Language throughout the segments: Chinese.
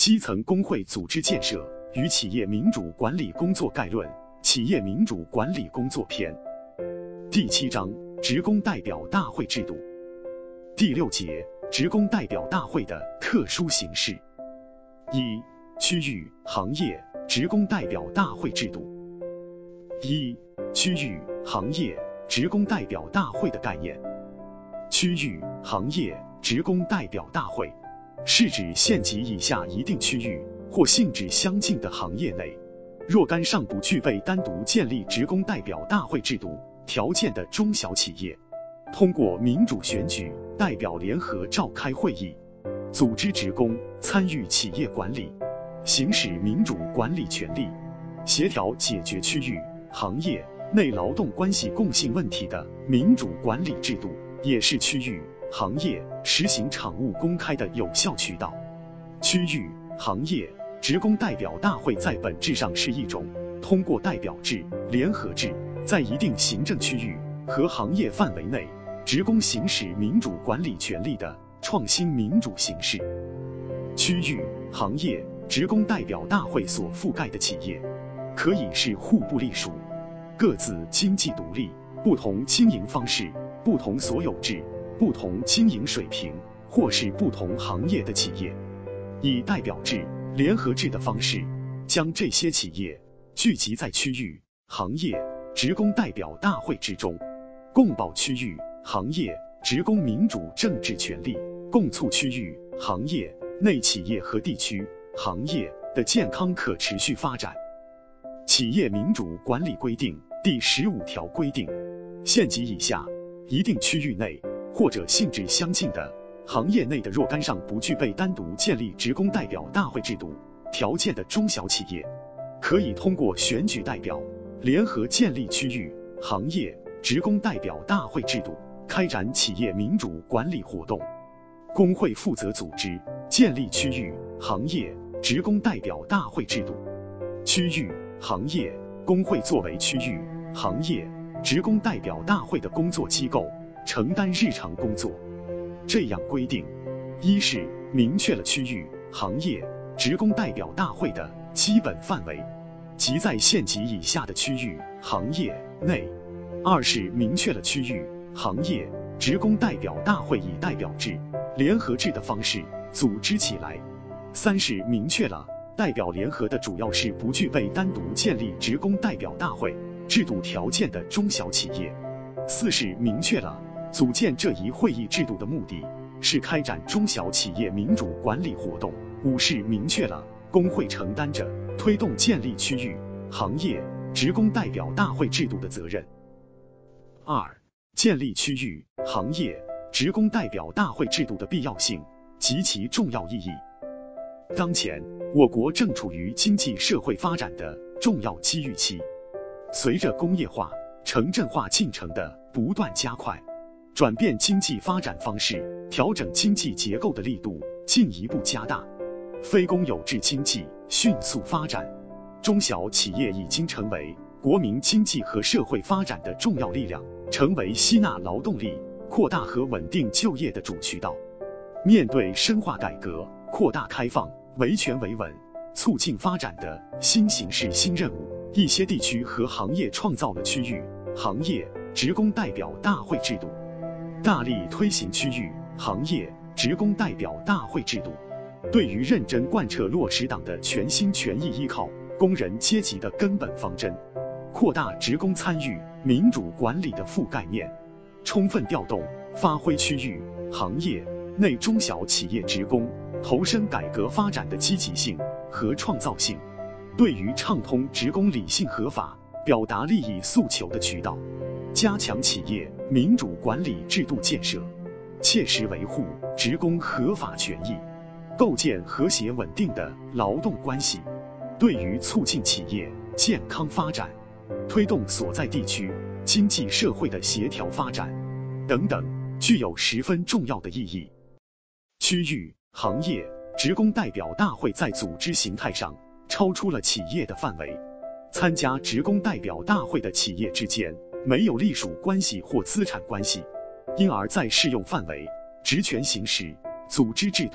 基层工会组织建设与企业民主管理工作概论，企业民主管理工作篇。第7章，职工代表大会制度。第6节，职工代表大会的特殊形式。1、区域、行业职工代表大会制度。1、区域、行业职工代表大会的概念。区域、行业职工代表大会是指县级以下一定区域或性质相近的行业内，若干尚不具备单独建立职工代表大会制度条件的中小企业，通过民主选举代表联合召开会议，组织职工参与企业管理，行使民主管理权利，协调解决区域、行业内劳动关系共性问题的民主管理制度，也是区域、行业实行场务公开的有效渠道。区域、行业职工代表大会在本质上是一种通过代表制、联合制，在一定行政区域和行业范围内，职工行使民主管理权利的创新民主形式。区域、行业职工代表大会所覆盖的企业，可以是互不隶属、各自经济独立、不同经营方式、不同所有制、不同经营水平，或是不同行业的企业，以代表制、联合制的方式，将这些企业聚集在区域、行业职工代表大会之中，共保区域、行业职工民主政治权利，共促区域、行业内企业和地区、行业的健康可持续发展。企业民主管理规定第15条规定，县级以下一定区域内或者性质相近的行业内的若干上不具备单独建立职工代表大会制度条件的中小企业，可以通过选举代表，联合建立区域、行业职工代表大会制度，开展企业民主管理活动。工会负责组织、建立区域、行业职工代表大会制度。区域、行业工会作为区域、行业职工代表大会的工作机构，承担日常工作。这样规定，一是明确了区域、行业职工代表大会的基本范围，即在县级以下的区域、行业内；二是明确了区域、行业职工代表大会以代表制、联合制的方式组织起来；三是明确了代表联合的主要是不具备单独建立职工代表大会制度条件的中小企业；四是明确了组建这一会议制度的目的是开展中小企业民主管理活动；五是明确了工会承担着推动建立区域、行业职工代表大会制度的责任。二、建立区域、行业职工代表大会制度的必要性及其重要意义。当前，我国正处于经济社会发展的重要机遇期，随着工业化、城镇化进程的不断加快，转变经济发展方式、调整经济结构的力度进一步加大，非公有制经济迅速发展，中小企业已经成为国民经济和社会发展的重要力量，成为吸纳劳动力、扩大和稳定就业的主渠道。面对深化改革、扩大开放、维权维稳、促进发展的新形势新任务，一些地区和行业创造了区域、行业职工代表大会制度，大力推行区域、行业职工代表大会制度，对于认真贯彻落实党的全心全意依靠工人阶级的根本方针，扩大职工参与民主管理的覆盖面，充分调动发挥区域、行业内中小企业职工投身改革发展的积极性和创造性，对于畅通职工理性合法表达利益诉求的渠道，加强企业民主管理制度建设，切实维护职工合法权益，构建和谐稳定的劳动关系，对于促进企业健康发展、推动所在地区经济社会的协调发展等等，具有十分重要的意义。区域、行业职工代表大会在组织形态上超出了企业的范围，参加职工代表大会的企业之间没有隶属关系或资产关系，因而在适用范围、职权行使、组织制度、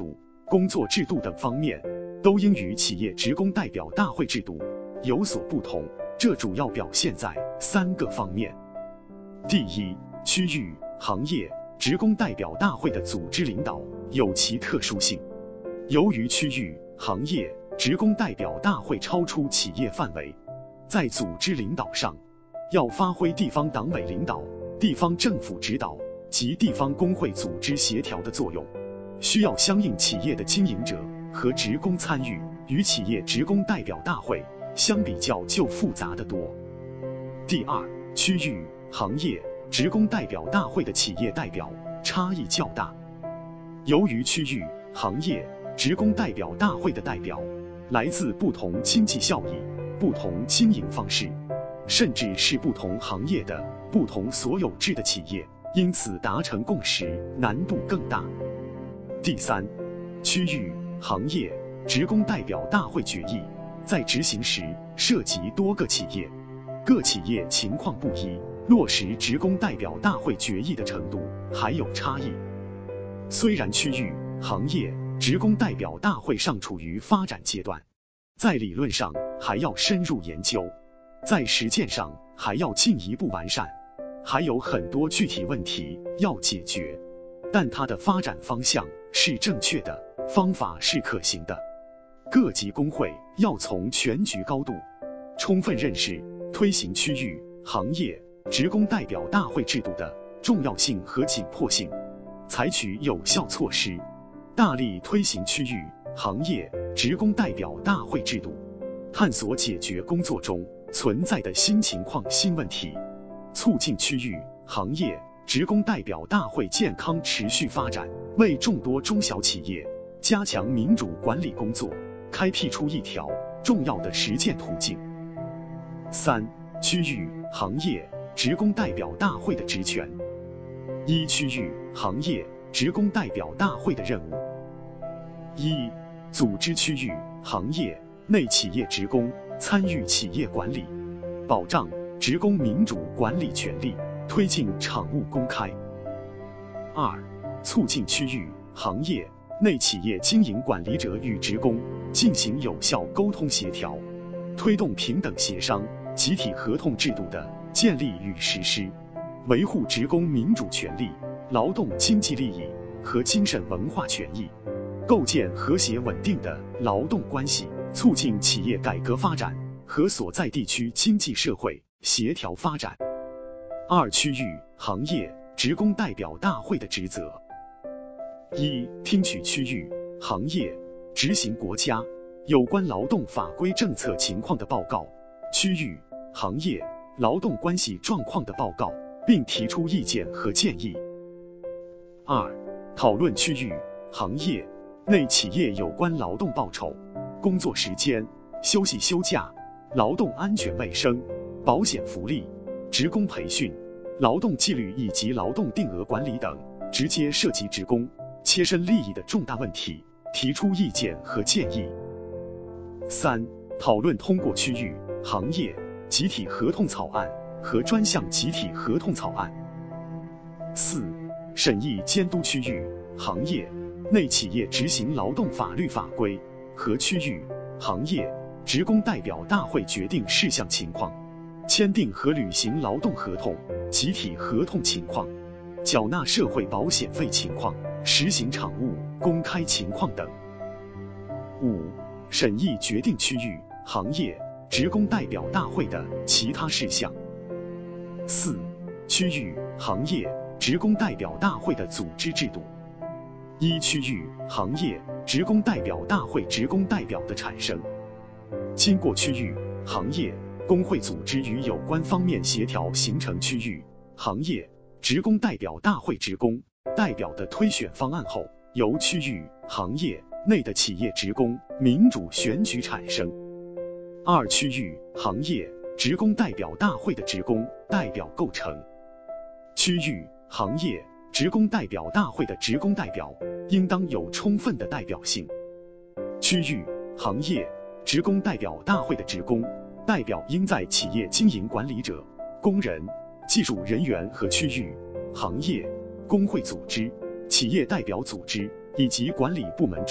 工作制度等方面，都应与企业职工代表大会制度有所不同，这主要表现在3个方面。第一，区域、行业职工代表大会的组织领导有其特殊性。由于区域、行业职工代表大会超出企业范围，在组织领导上，要发挥地方党委领导、地方政府指导及地方工会组织协调的作用，需要相应企业的经营者和职工参与，与企业职工代表大会相比较就复杂得多。第二，区域、行业职工代表大会的企业代表差异较大。由于区域、行业职工代表大会的代表来自不同经济效益、不同经营方式，甚至是不同行业的不同所有制的企业，因此达成共识难度更大。第三，区域、行业职工代表大会决议在执行时涉及多个企业，各企业情况不一，落实职工代表大会决议的程度还有差异。虽然区域、行业职工代表大会尚处于发展阶段，在理论上还要深入研究，在实践上还要进一步完善，还有很多具体问题要解决，但它的发展方向是正确的，方法是可行的。各级工会要从全局高度充分认识推行区域、行业职工代表大会制度的重要性和紧迫性，采取有效措施，大力推行区域、行业职工代表大会制度，探索解决工作中存在的新情况、新问题，促进区域、行业职工代表大会健康持续发展，为众多中小企业加强民主管理工作开辟出一条重要的实践途径。三、区域、行业职工代表大会的职权。一、区域、行业职工代表大会的任务。一、组织区域、行业内企业职工参与企业管理，保障职工民主管理权利，推进场务公开。二、促进区域、行业内企业经营管理者与职工进行有效沟通协调，推动平等协商、集体合同制度的建立与实施，维护职工民主权利、劳动经济利益和精神文化权益，构建和谐稳定的劳动关系，促进企业改革发展和所在地区经济社会协调发展。二、区域、行业职工代表大会的职责。一、听取区域、行业执行国家有关劳动法规政策情况的报告，区域、行业劳动关系状况的报告，并提出意见和建议。二、讨论区域、行业内企业有关劳动报酬、工作时间、休息休假、劳动安全卫生、保险福利、职工培训、劳动纪律以及劳动定额管理等直接涉及职工切身利益的重大问题，提出意见和建议。三、讨论通过区域、行业集体合同草案和专项集体合同草案。四、审议监督区域、行业内企业执行劳动法律法规和区域、行业职工代表大会决定事项情况，签订和履行劳动合同、集体合同情况，缴纳社会保险费情况，实行场务公开情况等。五、审议决定区域、行业职工代表大会的其他事项。四、区域、行业职工代表大会的组织制度。一、区域、行业职工代表大会职工代表的产生。经过区域、行业工会组织与有关方面协调形成区域、行业职工代表大会职工代表的推选方案后，由区域、行业内的企业职工民主选举产生。二、区域、行业职工代表大会的职工代表构成。区域、行业职工代表大会的职工代表应当有充分的代表性。区域、行业职工代表大会的职工代表应在企业经营管理者、工人、技术人员和区域、行业工会组织、企业代表组织以及管理部门中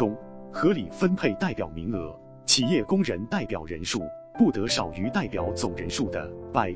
合理分配代表名额，企业工人代表人数不得少于代表总人数的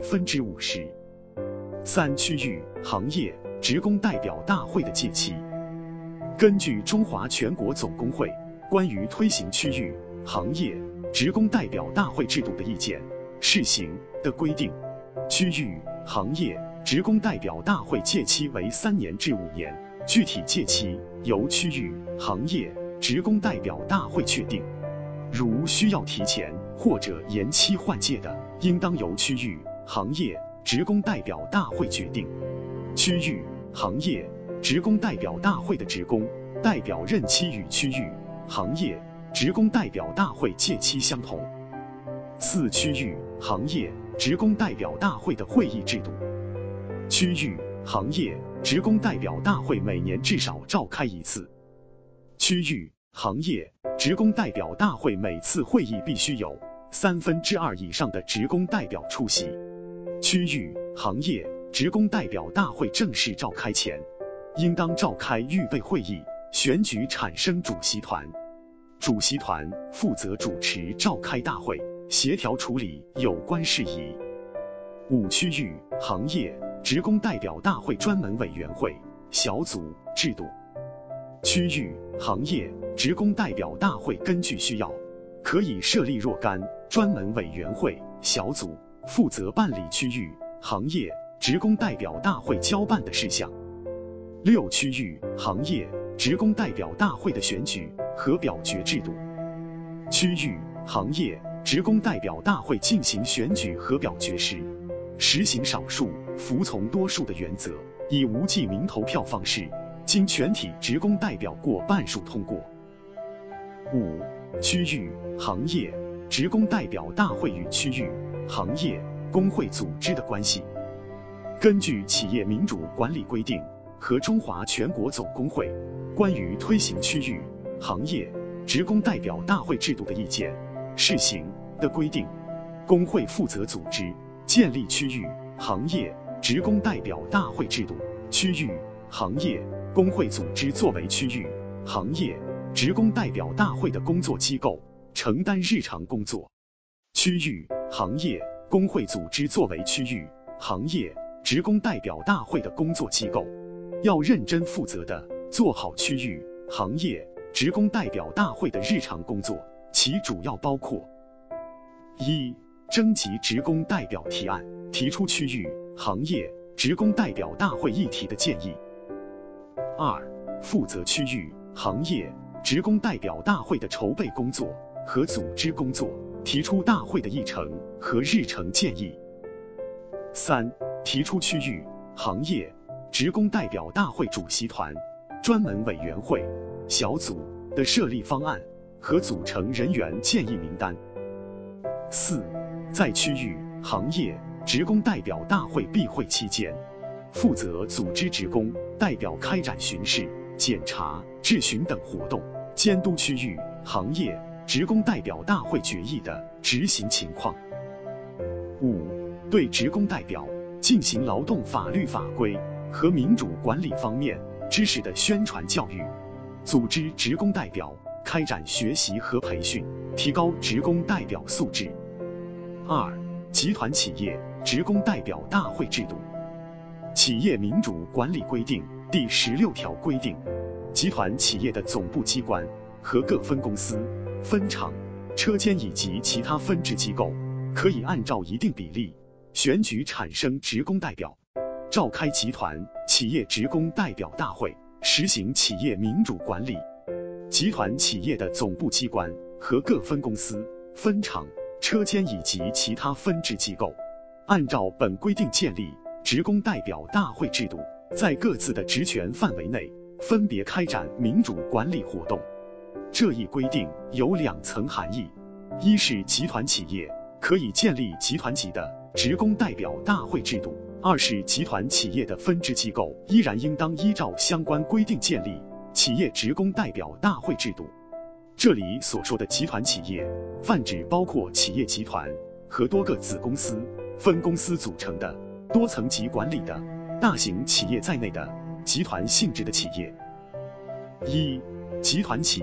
50%。3、区域、行业职工代表大会的届期。根据中华全国总工会关于推行区域、行业职工代表大会制度的意见试行的规定，区域、行业职工代表大会届期为3年至5年，具体届期由区域、行业职工代表大会确定。如需要提前或者延期换届的，应当由区域、行业职工代表大会决定。区域、行业职工代表大会的职工代表任期与区域、行业职工代表大会届期相同。4、区域、行业职工代表大会的会议制度。区域、行业职工代表大会每年至少召开1次。区域、行业职工代表大会每次会议必须有2/3以上的职工代表出席。区域、行业职工代表大会正式召开前，应当召开预备会议，选举产生主席团。主席团负责主持召开大会，协调处理有关事宜。5、区域、行业职工代表大会专门委员会、小组制度。区域、行业职工代表大会根据需要，可以设立若干专门委员会、小组，负责办理区域、行业职工代表大会交办的事项。6、区域、行业职工代表大会的选举和表决制度。区域、行业职工代表大会进行选举和表决时，实行少数服从多数的原则，以无记名投票方式，经全体职工代表过半数通过。5、区域、行业职工代表大会与区域、行业工会组织的关系。根据企业民主管理规定和中华全国总工会关于推行区域、行业职工代表大会制度的意见试行的规定，工会负责组织建立区域、行业职工代表大会制度，区域、行业工会组织作为区域、行业职工代表大会的工作机构，承担日常工作。区域、行业工会组织作为区域、行业职工代表大会的工作机构，要认真负责地做好区域、行业职工代表大会的日常工作，其主要包括： 1、征集职工代表提案，提出区域、行业职工代表大会议题的建议。 2、负责区域、行业职工代表大会的筹备工作和组织工作，提出大会的议程和日程建议。 3、提出区域、行业职工代表大会主席团、专门委员会、小组的设立方案和组成人员建议名单。 4、在区域、行业职工代表大会闭会期间，负责组织职工代表开展巡视、检查、质询等活动，监督区域、行业职工代表大会决议的执行情况。 5、对职工代表进行劳动法律法规和民主管理方面知识的宣传教育，组织职工代表开展学习和培训，提高职工代表素质。 2、集团企业职工代表大会制度。企业民主管理规定第16条规定，集团企业的总部机关和各分公司、分厂、车间以及其他分支机构，可以按照一定比例选举产生职工代表，召开集团企业职工代表大会，实行企业民主管理。集团企业的总部机关和各分公司、分厂、车间以及其他分支机构，按照本规定建立职工代表大会制度，在各自的职权范围内分别开展民主管理活动。这一规定有2层含义：一是集团企业可以建立集团级的职工代表大会制度；二是集团企业的分支机构依然应当依照相关规定建立企业职工代表大会制度。这里所说的集团企业，泛指包括企业集团和多个子公司、分公司组成的多层级管理的大型企业在内的集团性质的企业。1、集团企业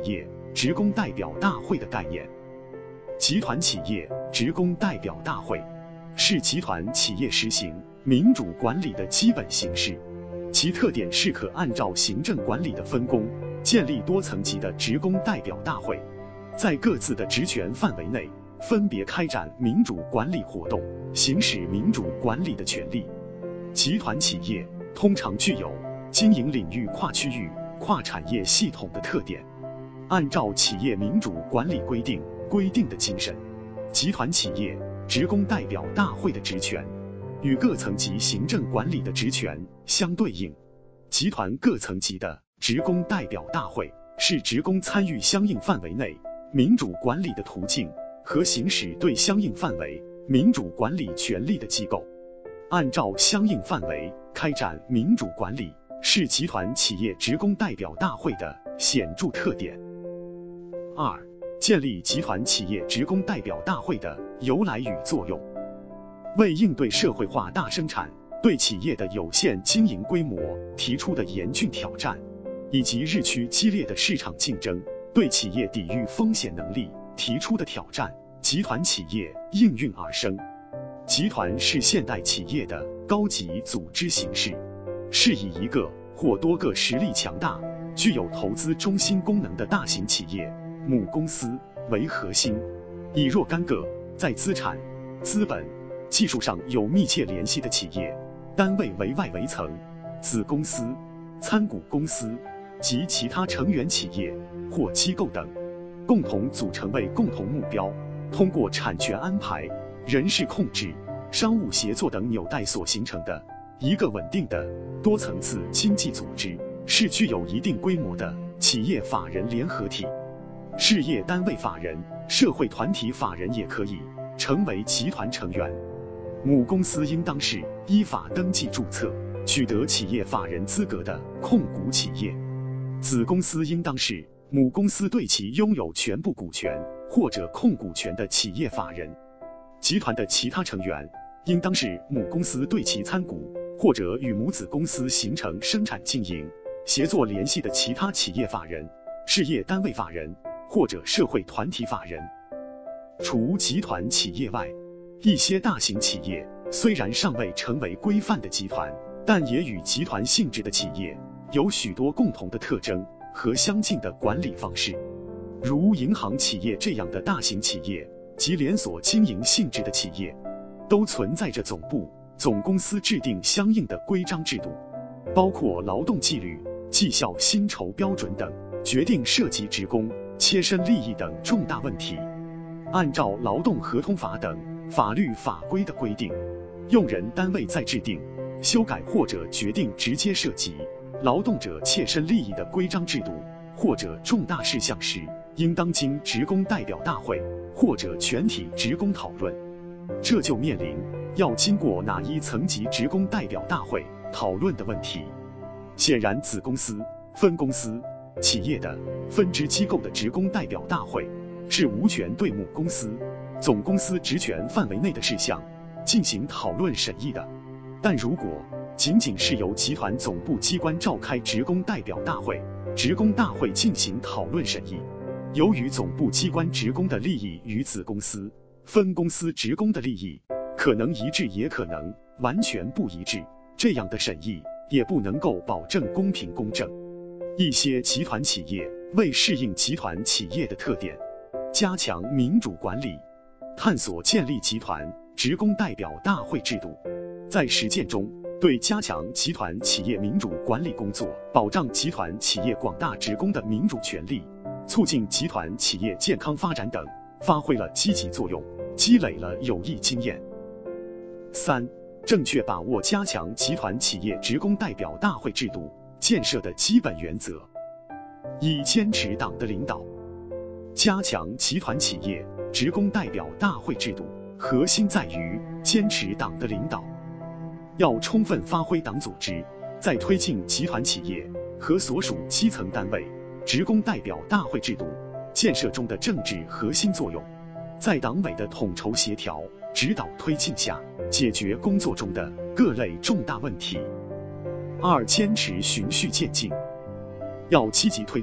职工代表大会的概念。集团企业职工代表大会是集团企业实行民主管理的基本形式，其特点是可按照行政管理的分工，建立多层级的职工代表大会，在各自的职权范围内，分别开展民主管理活动，行使民主管理的权利。集团企业通常具有经营领域跨区域、跨产业系统的特点。按照企业民主管理规定的精神，集团企业职工代表大会的职权与各层级行政管理的职权相对应。集团各层级的职工代表大会是职工参与相应范围内民主管理的途径和行使对相应范围民主管理权利的机构。按照相应范围开展民主管理是集团企业职工代表大会的显著特点。2、建立集团企业职工代表大会的由来与作用。为应对社会化大生产对企业的有限经营规模提出的严峻挑战，以及日趋激烈的市场竞争对企业抵御风险能力提出的挑战，集团企业应运而生。集团是现代企业的高级组织形式，是以一个或多个实力强大、具有投资中心功能的大型企业母公司为核心，以若干个在资产、资本、技术上有密切联系的企业单位为外围层、子公司、参股公司及其他成员企业或机构等，共同组成为共同目标，通过产权安排、人事控制、商务协作等纽带所形成的一个稳定的多层次经济组织，是具有一定规模的企业法人联合体。事业单位法人、社会团体法人也可以成为集团成员。母公司应当是依法登记注册、取得企业法人资格的控股企业。子公司应当是母公司对其拥有全部股权或者控股权的企业法人。集团的其他成员应当是母公司对其参股或者与母子公司形成生产经营、协作联系的其他企业法人、事业单位法人或者社会团体法人。除集团企业外，一些大型企业虽然尚未成为规范的集团，但也与集团性质的企业有许多共同的特征和相近的管理方式。如银行企业这样的大型企业及连锁经营性质的企业，都存在着总部、总公司制定相应的规章制度，包括劳动纪律、绩效薪酬标准等，决定涉及职工切身利益等重大问题。按照劳动合同法等法律法规的规定，用人单位在制定、修改或者决定直接涉及劳动者切身利益的规章制度或者重大事项时，应当经职工代表大会或者全体职工讨论。这就面临要经过哪一层级职工代表大会讨论的问题。显然，子公司、分公司、企业的分支机构的职工代表大会是无权对母公司、总公司职权范围内的事项进行讨论审议的。但如果仅仅是由集团总部机关召开职工代表大会，职工大会进行讨论审议，由于总部机关职工的利益与子公司、分公司职工的利益可能一致，也可能完全不一致，这样的审议也不能够保证公平公正。一些集团企业为适应集团企业的特点，加强民主管理，探索建立集团职工代表大会制度。在实践中，对加强集团企业民主管理工作、保障集团企业广大职工的民主权利、促进集团企业健康发展等发挥了积极作用，积累了有益经验。3、正确把握加强集团企业职工代表大会制度建设的基本原则。一、坚持党的领导。加强集团企业职工代表大会制度，核心在于坚持党的领导。要充分发挥党组织在推进集团企业和所属基层单位职工代表大会制度建设中的政治核心作用，在党委的统筹协调、指导推进下，解决工作中的各类重大问题。2、坚持循序渐进。要积极推动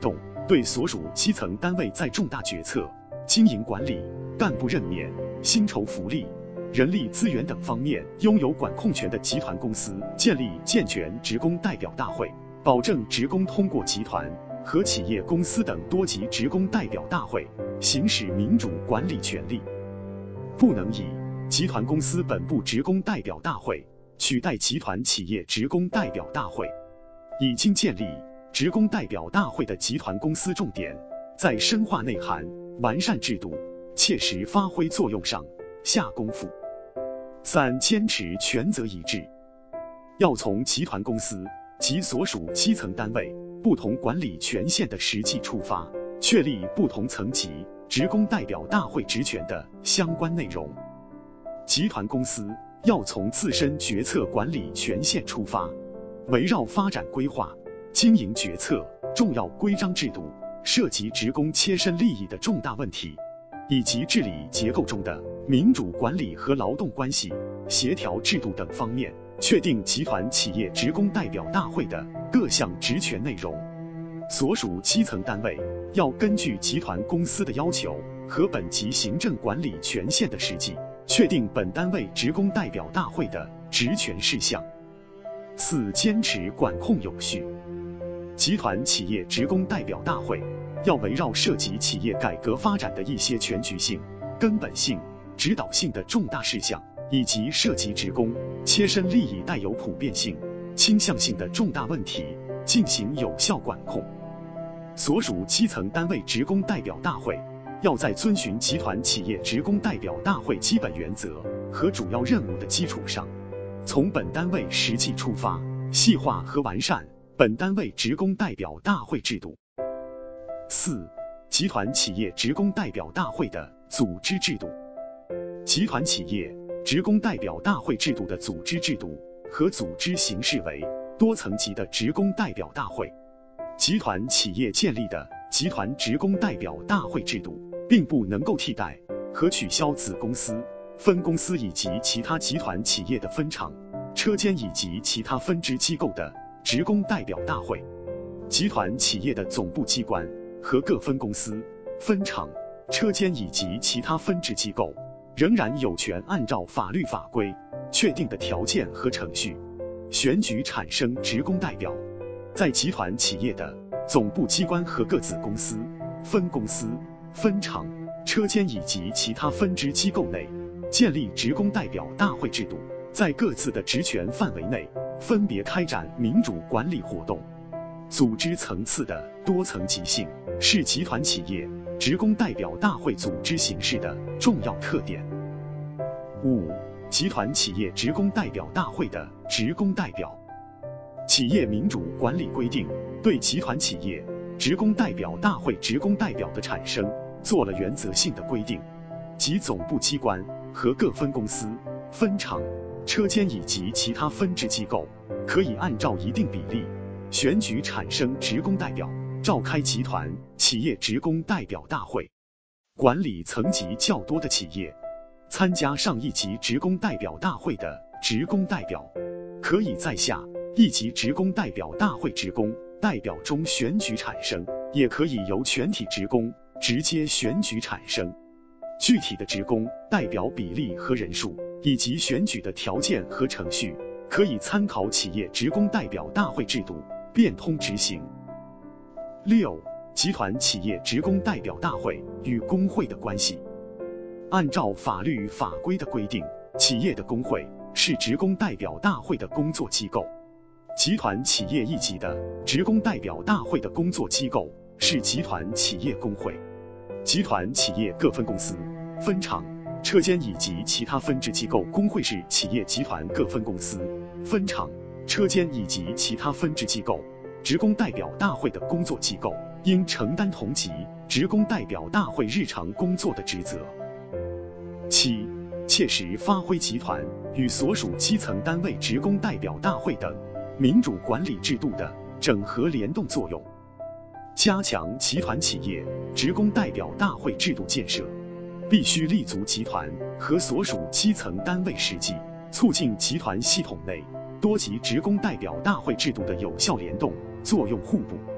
对所属基层单位在重大决策、经营管理、干部任免、薪酬福利、人力资源等方面拥有管控权的集团公司，建立健全职工代表大会，保证职工通过集团和企业公司等多级职工代表大会行使民主管理权利。不能以集团公司本部职工代表大会取代集团企业职工代表大会。已经建立职工代表大会的集团公司，重点在深化内涵、完善制度、切实发挥作用上下功夫。3、坚持权责一致，要从集团公司及所属基层单位不同管理权限的实际出发，确立不同层级职工代表大会职权的相关内容。集团公司要从自身决策管理权限出发，围绕发展规划、经营决策、重要规章制度、涉及职工切身利益的重大问题，以及治理结构中的民主管理和劳动关系协调制度等方面，确定集团企业职工代表大会的各项职权内容。所属基层单位要根据集团公司的要求和本级行政管理权限的实际，确定本单位职工代表大会的职权事项。4、坚持管控有序，集团企业职工代表大会要围绕涉及企业改革发展的一些全局性、根本性、指导性的重大事项，以及涉及职工切身利益带有普遍性、倾向性的重大问题进行有效管控。所属基层单位职工代表大会要在遵循集团企业职工代表大会基本原则和主要任务的基础上，从本单位实际出发，细化和完善本单位职工代表大会制度。4、集团企业职工代表大会的组织制度。集团企业职工代表大会制度的组织制度和组织形式为多层级的职工代表大会。集团企业建立的集团职工代表大会制度，并不能够替代和取消子公司、分公司以及其他集团企业的分厂、车间以及其他分支机构的职工代表大会。集团企业的总部机关和各分公司、分厂、车间以及其他分支机构，仍然有权按照法律法规确定的条件和程序，选举产生职工代表。在集团企业的总部机关和各子公司、分公司、分厂、车间以及其他分支机构内，建立职工代表大会制度，在各自的职权范围内，分别开展民主管理活动。组织层次的多层级性是集团企业职工代表大会组织形式的重要特点。5、集团企业职工代表大会的职工代表。企业民主管理规定对集团企业职工代表大会职工代表的产生做了原则性的规定，即总部机关和各分公司、分厂、车间以及其他分支机构，可以按照一定比例选举产生职工代表，召开集团企业职工代表大会。管理层级较多的企业，参加上一级职工代表大会的职工代表，可以在下一级职工代表大会职工代表中选举产生，也可以由全体职工直接选举产生。具体的职工代表比例和人数，以及选举的条件和程序，可以参考企业职工代表大会制度，变通执行。6、集团企业职工代表大会与工会的关系。按照法律法规的规定，企业的工会是职工代表大会的工作机构。集团企业一级的职工代表大会的工作机构是集团企业工会。集团企业各分公司、分厂、车间以及其他分支机构工会是企业集团各分公司、分厂、车间以及其他分支机构职工代表大会的工作机构，应承担同级职工代表大会日常工作的职责。7、切实发挥集团与所属基层单位职工代表大会等民主管理制度的整合联动作用，加强集团企业职工代表大会制度建设，必须立足集团和所属基层单位实际，促进集团系统内多级职工代表大会制度的有效联动作用互补。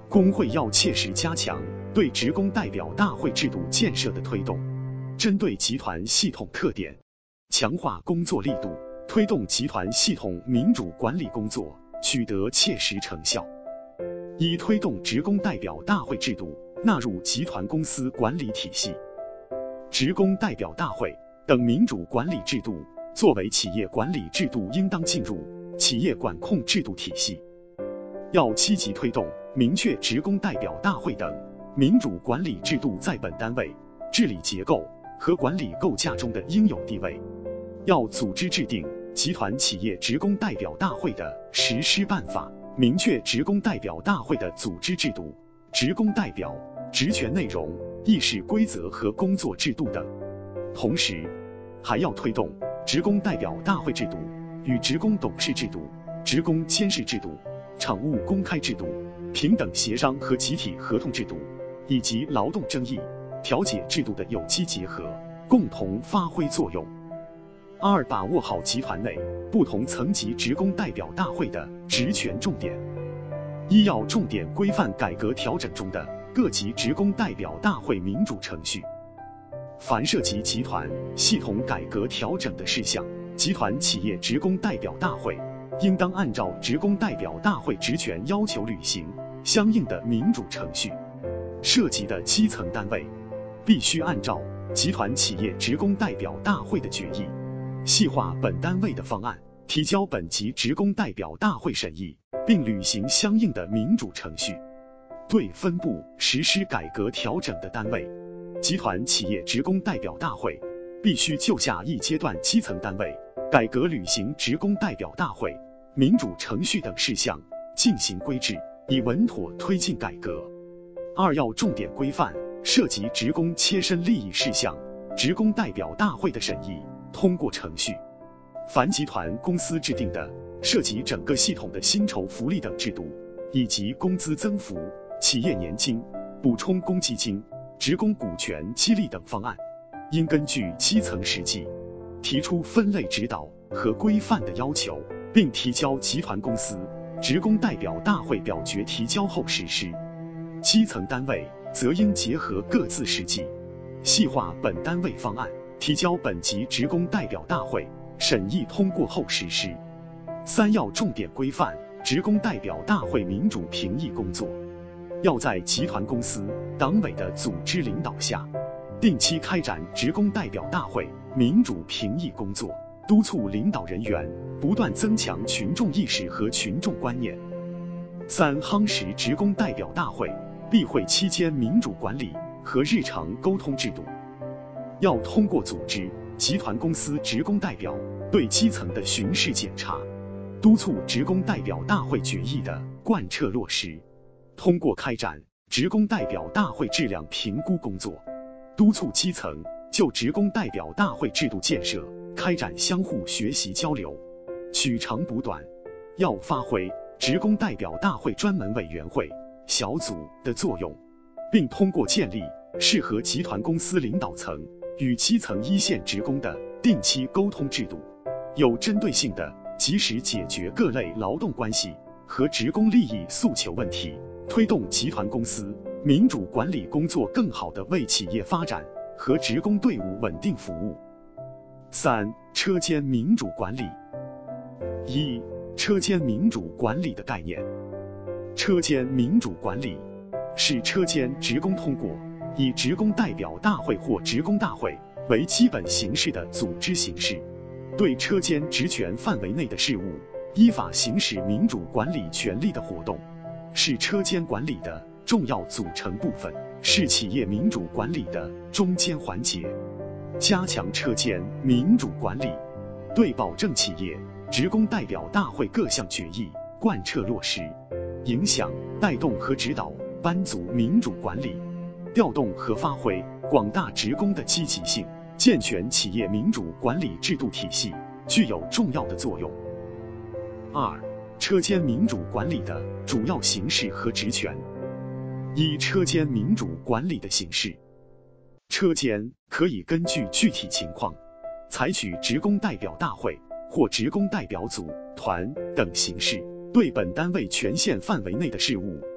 工会要切实加强对职工代表大会制度建设的推动，针对集团系统特点，强化工作力度，推动集团系统民主管理工作取得切实成效。一、推动职工代表大会制度纳入集团公司管理体系。职工代表大会等民主管理制度作为企业管理制度，应当进入企业管控制度体系。要积极推动明确职工代表大会等民主管理制度在本单位治理结构和管理构架中的应有地位。要组织制定集团企业职工代表大会的实施办法，明确职工代表大会的组织制度、职工代表职权内容、议事规则和工作制度等。同时，还要推动职工代表大会制度与职工董事制度、职工监事制度、场务公开制度、平等协商和集体合同制度以及劳动争议调解制度的有机结合，共同发挥作用。二、把握好集团内不同层级职工代表大会的职权重点。一、要重点规范改革调整中的各级职工代表大会民主程序。凡涉及集团系统改革调整的事项，集团企业职工代表大会应当按照职工代表大会职权要求履行相应的民主程序。涉及的基层单位必须按照集团企业职工代表大会的决议，细化本单位的方案，提交本级职工代表大会审议，并履行相应的民主程序。对分部实施改革调整的单位，集团企业职工代表大会必须就下一阶段基层单位改革履行职工代表大会民主程序等事项进行规制，以稳妥推进改革。二、要重点规范涉及职工切身利益事项职工代表大会的审议通过程序。凡集团公司制定的涉及整个系统的薪酬福利等制度，以及工资增幅、企业年金、补充公积金、职工股权激励等方案，应根据基层实际提出分类指导和规范的要求，并提交集团公司职工代表大会表决提交后实施。基层单位则应结合各自实际，细化本单位方案，提交本级职工代表大会审议通过后实施。三、要重点规范职工代表大会民主评议工作，要在集团公司党委的组织领导下，定期开展职工代表大会民主评议工作，督促领导人员不断增强群众意识和群众观念。三、夯实职工代表大会例会期间民主管理和日常沟通制度，要通过组织集团公司职工代表对基层的巡视检查，督促职工代表大会决议的贯彻落实，通过开展职工代表大会质量评估工作，督促基层就职工代表大会制度建设开展相互学习交流，取长补短，要发挥职工代表大会专门委员会、小组的作用，并通过建立适合集团公司领导层与基层一线职工的定期沟通制度，有针对性的及时解决各类劳动关系和职工利益诉求问题，推动集团公司民主管理工作更好地为企业发展和职工队伍稳定服务。三、车间民主管理。一、车间民主管理的概念。车间民主管理是车间职工通过以职工代表大会或职工大会为基本形式的组织形式，对车间职权范围内的事务依法行使民主管理权利的活动，是车间管理的重要组成部分，是企业民主管理的中坚环节。加强车间民主管理，对保证企业职工代表大会各项决议贯彻落实，影响、带动和指导班组民主管理，调动和发挥广大职工的积极性，健全企业民主管理制度体系，具有重要的作用。二、车间民主管理的主要形式和职权。一、车间民主管理的形式。车间可以根据具体情况，采取职工代表大会或职工代表组、团等形式，对本单位权限范围内的事务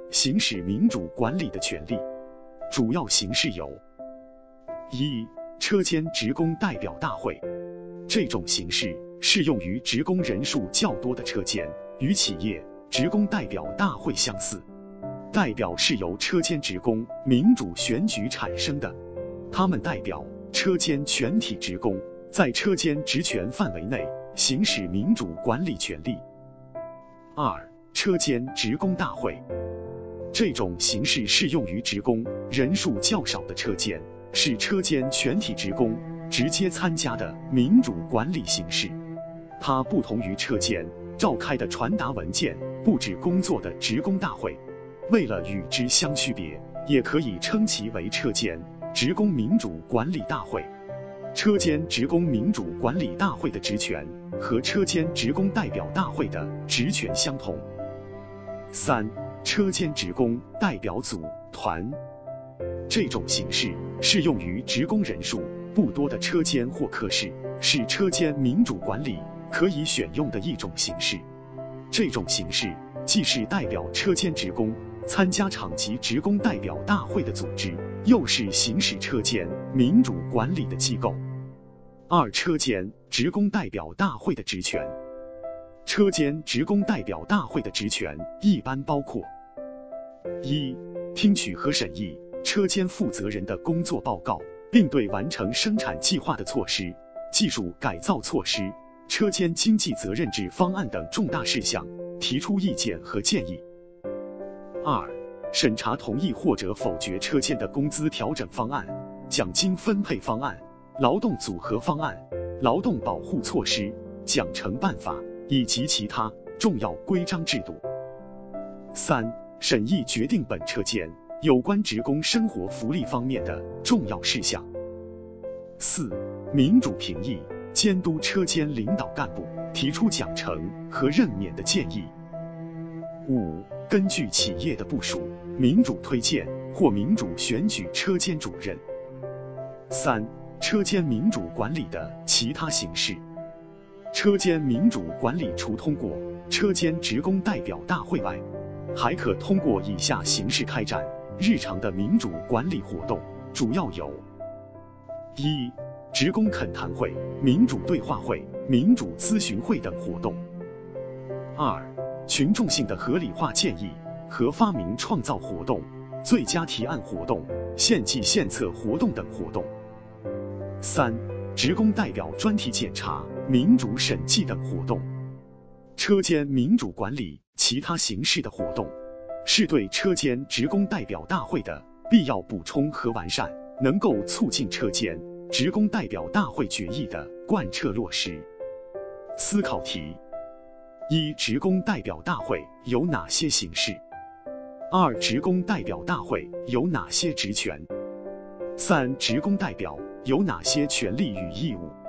行使民主管理的权利。主要形式有：一、车间职工代表大会。这种形式适用于职工人数较多的车间，与企业职工代表大会相似。代表是由车间职工民主选举产生的，他们代表车间全体职工，在车间职权范围内行使民主管理权利。二、车间职工大会。这种形式适用于职工人数较少的车间，是车间全体职工直接参加的民主管理形式。它不同于车间召开的传达文件、布置工作的职工大会。为了与之相区别，也可以称其为车间职工民主管理大会。车间职工民主管理大会的职权和车间职工代表大会的职权相同。三、车间职工代表组团。这种形式适用于职工人数不多的车间或科室，是车间民主管理可以选用的一种形式。这种形式既是代表车间职工参加场级职工代表大会的组织，又是行使车间民主管理的机构。二、车间职工代表大会的职权。车间职工代表大会的职权一般包括：一、听取和审议车间负责人的工作报告，并对完成生产计划的措施、技术改造措施、车间经济责任制方案等重大事项提出意见和建议。二、审查同意或者否决车间的工资调整方案、奖金分配方案、劳动组合方案、劳动保护措施、奖惩办法以及其他重要规章制度。三、审议决定本车间有关职工生活福利方面的重要事项。四、民主评议，监督车间领导干部提出奖惩和任免的建议。五、根据企业的部署，民主推荐或民主选举车间主任。三、车间民主管理的其他形式。车间民主管理除通过车间职工代表大会外，还可通过以下形式开展日常的民主管理活动，主要有：一、职工恳谈会、民主对话会、民主咨询会等活动。二、群众性的合理化建议和发明创造活动、最佳提案活动、献计献策活动等活动。三、职工代表专题检查、民主审计等活动。车间民主管理其他形式的活动，是对车间职工代表大会的必要补充和完善，能够促进车间职工代表大会决议的贯彻落实。思考题：一、职工代表大会有哪些形式？二、职工代表大会有哪些职权？三、职工代表有哪些权利与义务？